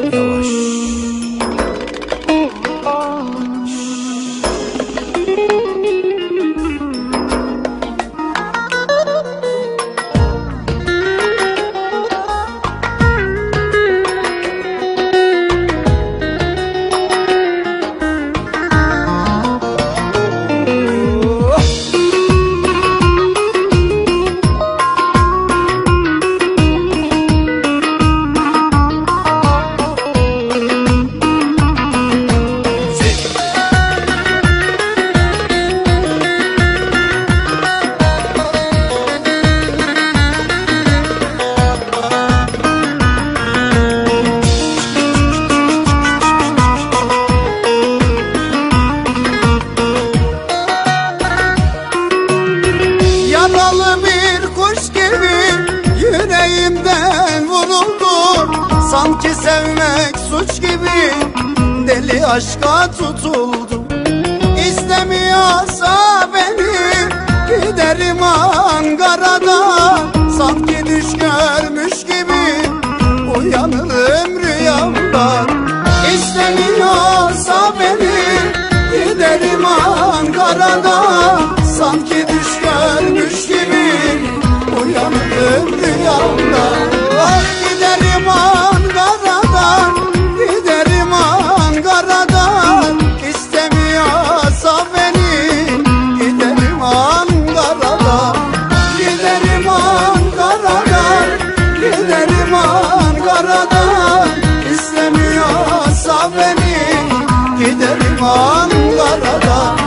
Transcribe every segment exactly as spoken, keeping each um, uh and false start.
Yavaş. Yaralı bir kuş gibi yüreğimden vuruldu. Sanki sevmek suç gibi deli aşka tutuldum. İstemiyorsa beni giderim Ankara'da. Sanki düş görmüş gibi uyanırım rüyamda. İstemiyorsa beni giderim Ankara'da. Sanki düş görmüş gibi uyanırım rüyamda. Ah, giderim Ankara'dan, giderim Ankara'dan. İstemiyorsa beni giderim Ankara'dan. Giderim Ankara'dan, giderim Ankara'dan. İstemiyorsa beni giderim Ankara'dan.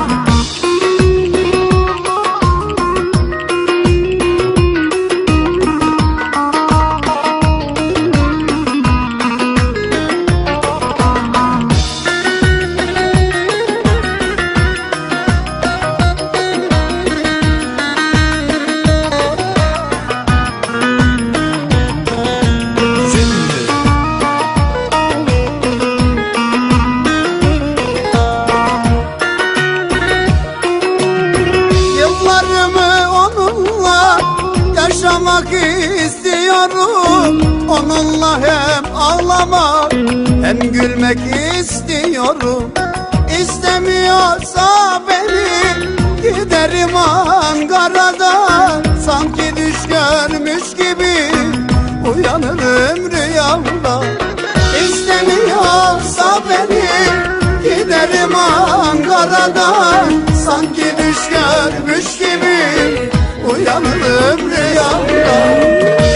Yaşamak istiyorum, onunla hem ağlamak hem gülmek istiyorum. İstemiyorsa beni giderim Ankara'dan. Sanki düş görmüş gibi uyanırım rüyamda. İstemiyorsa beni giderim Ankara'dan. Sanki düş görmüş gibi uyanırım rüyamda.